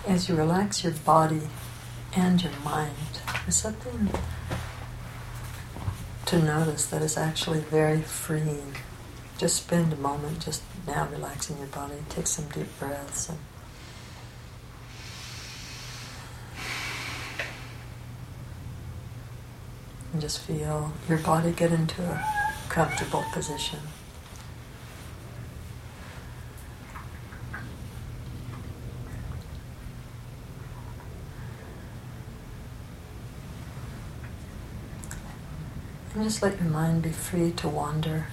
As you relax your body and your mind, there's something to notice that is actually very freeing. Just spend a moment just now relaxing your body. Take some deep breaths and just feel your body get into a comfortable position. And just let your mind be free to wander.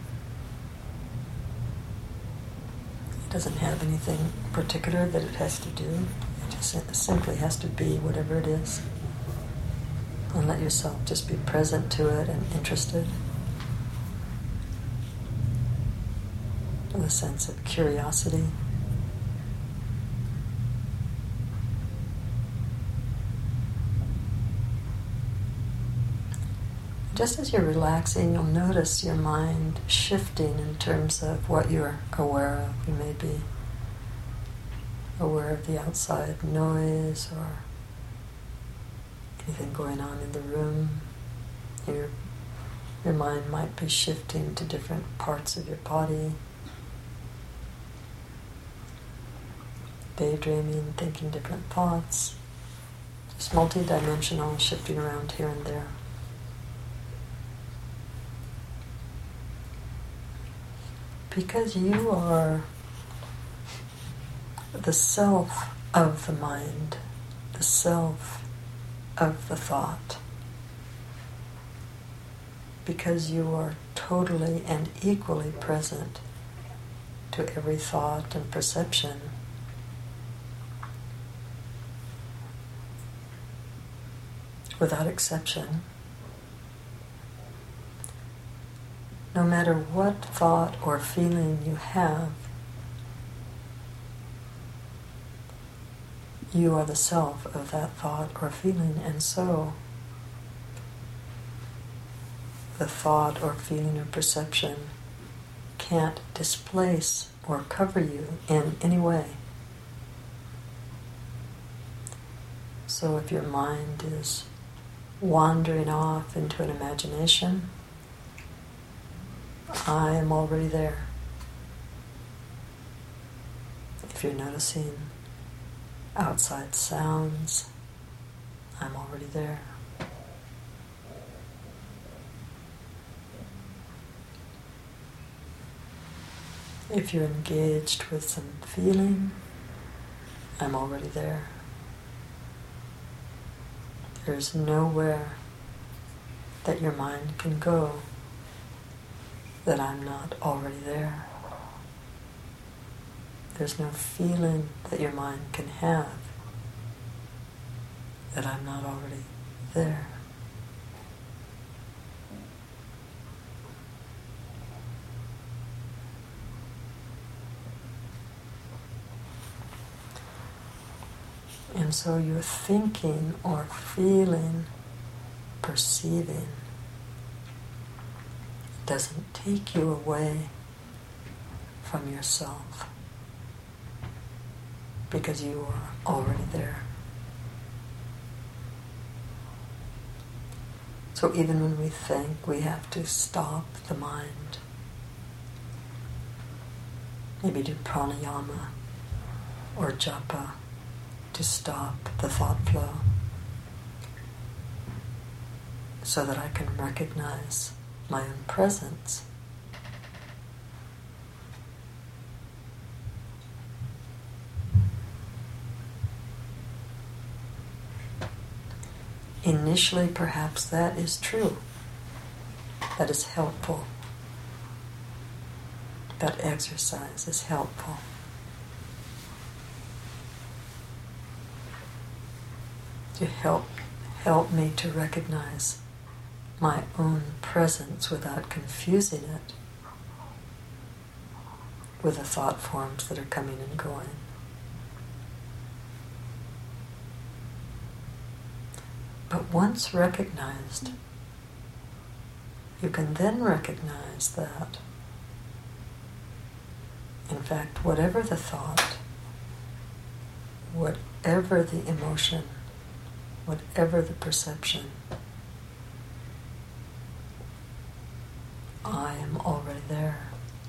It doesn't have anything particular that it has to do. It just simply has to be whatever it is. And let yourself just be present to it and interested. With a sense of curiosity. Just as you're relaxing, you'll notice your mind shifting in terms of what you're aware of. You may be aware of the outside noise or anything going on in the room. Your mind might be shifting to different parts of your body, daydreaming, thinking different thoughts, just multidimensional, shifting around here and there. Because you are the self of the mind, the self of the thought. Because you are totally and equally present to every thought and perception, without exception. No matter what thought or feeling you have, you are the self of that thought or feeling, and so the thought or feeling or perception can't displace or cover you in any way. So if your mind is wandering off into an imagination, I am already there. If you're noticing outside sounds, I'm already there. If you're engaged with some feeling, I'm already there. There's nowhere that your mind can go that I'm not already there. There's no feeling that your mind can have that I'm not already there. And so your thinking or feeling, perceiving, doesn't take you away from yourself, because you are already there. So even when we think, we have to stop the mind. Maybe do pranayama or japa to stop the thought flow, so that I can recognize my own presence. Initially, perhaps that is true. That is helpful. That exercise is helpful. To help me to recognize my own presence without confusing it with the thought forms that are coming and going. But once recognized, you can then recognize that, in fact, whatever the thought, whatever the emotion, whatever the perception, I am already there.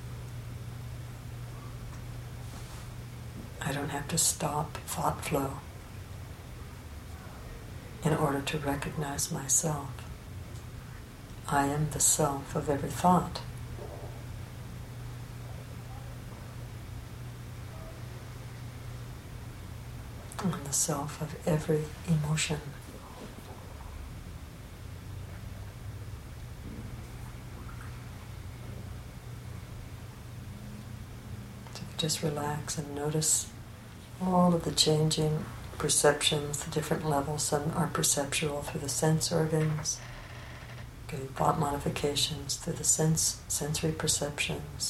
I don't have to stop thought flow in order to recognize myself. I am the self of every thought. I'm the self of every emotion. So just relax and notice all of the changing perceptions, the different levels. Some are perceptual through the sense organs, getting thought modifications through the sensory perceptions,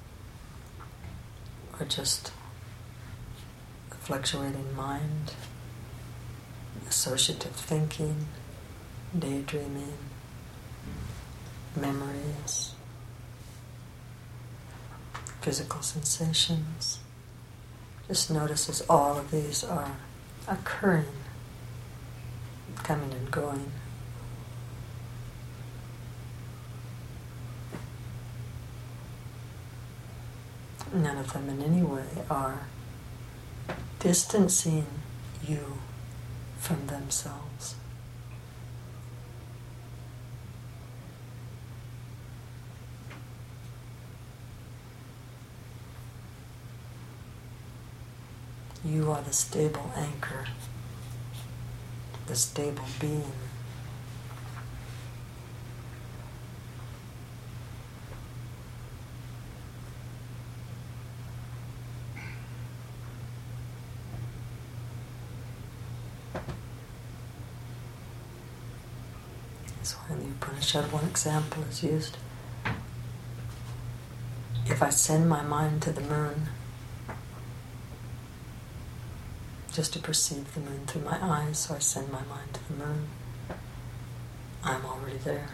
or just the fluctuating mind, associative thinking, daydreaming, memories, physical sensations. Just notice as all of these are occurring, coming and going. None of them in any way are distancing you from themselves. You are the stable anchor, the stable being. That's why in the Upanishad one example is used. If I send my mind to the moon, just to perceive the moon through my eyes, so I send my mind to the moon, I'm already there.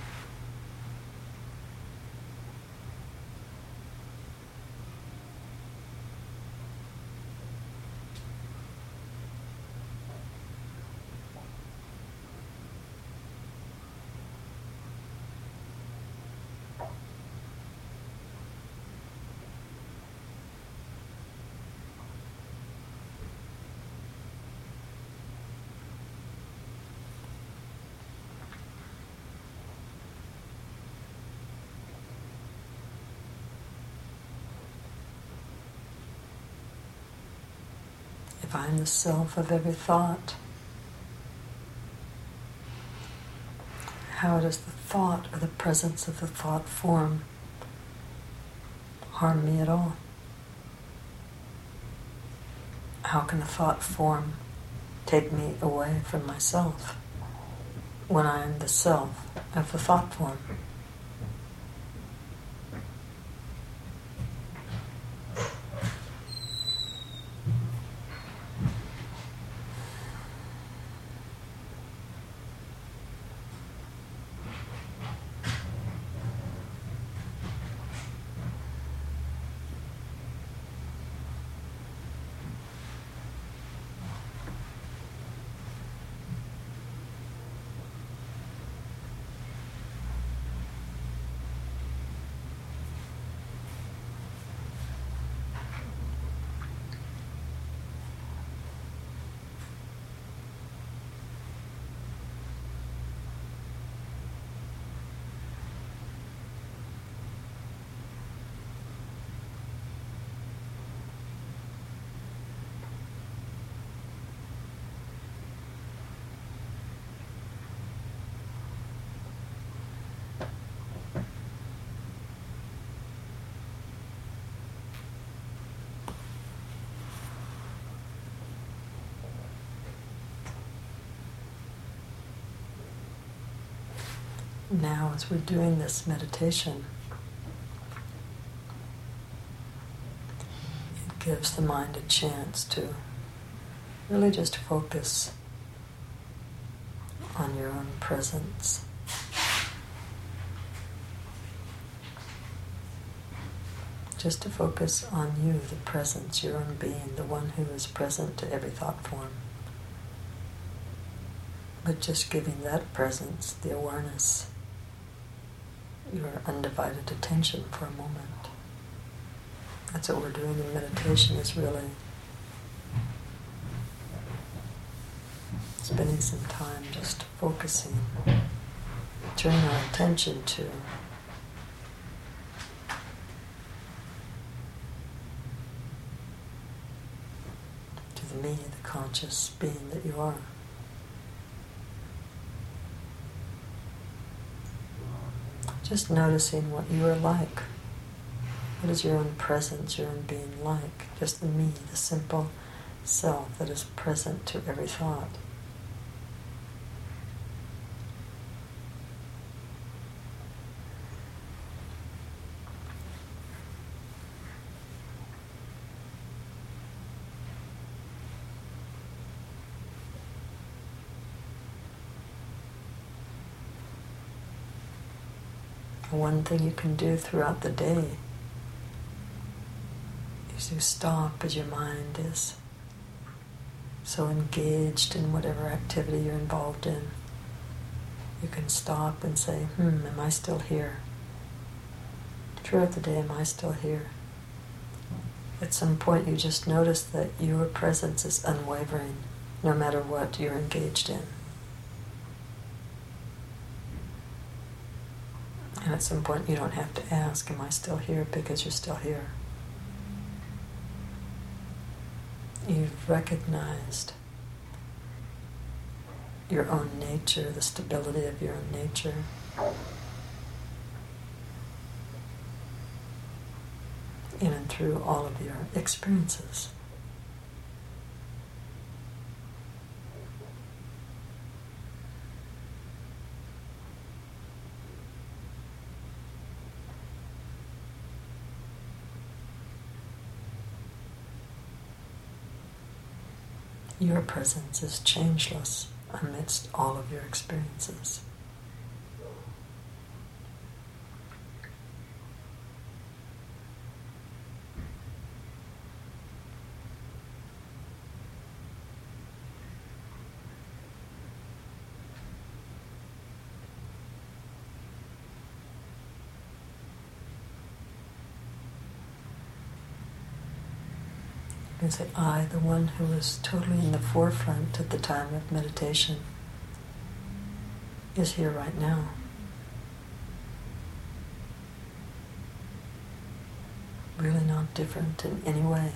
If I'm the self of every thought, how does the thought or the presence of the thought form harm me at all? How can a thought form take me away from myself when I am the self of the thought form? Now, as we're doing this meditation, it gives the mind a chance to really just focus on your own presence. just to focus on you, the presence, your own being, the one who is present to every thought form. But just giving that presence, the awareness, your undivided attention for a moment. That's what we're doing in meditation, is really spending some time just focusing, turning our attention to the me, the conscious being that you are. Just noticing what you are like. What is your own presence, your own being like? Just the me, the simple self that is present to every thought. One thing you can do throughout the day is to stop as your mind is so engaged in whatever activity you're involved in. You can stop and say, am I still here? Throughout the day, am I still here? At some point you just notice that your presence is unwavering, no matter what you're engaged in. And at some point you don't have to ask, am I still here? Because you're still here. You've recognized your own nature, the stability of your own nature. In and through all of your experiences. Your presence is changeless amidst all of your experiences. You can say, I, the one who was totally in the forefront at the time of meditation, is here right now. Really not different in any way.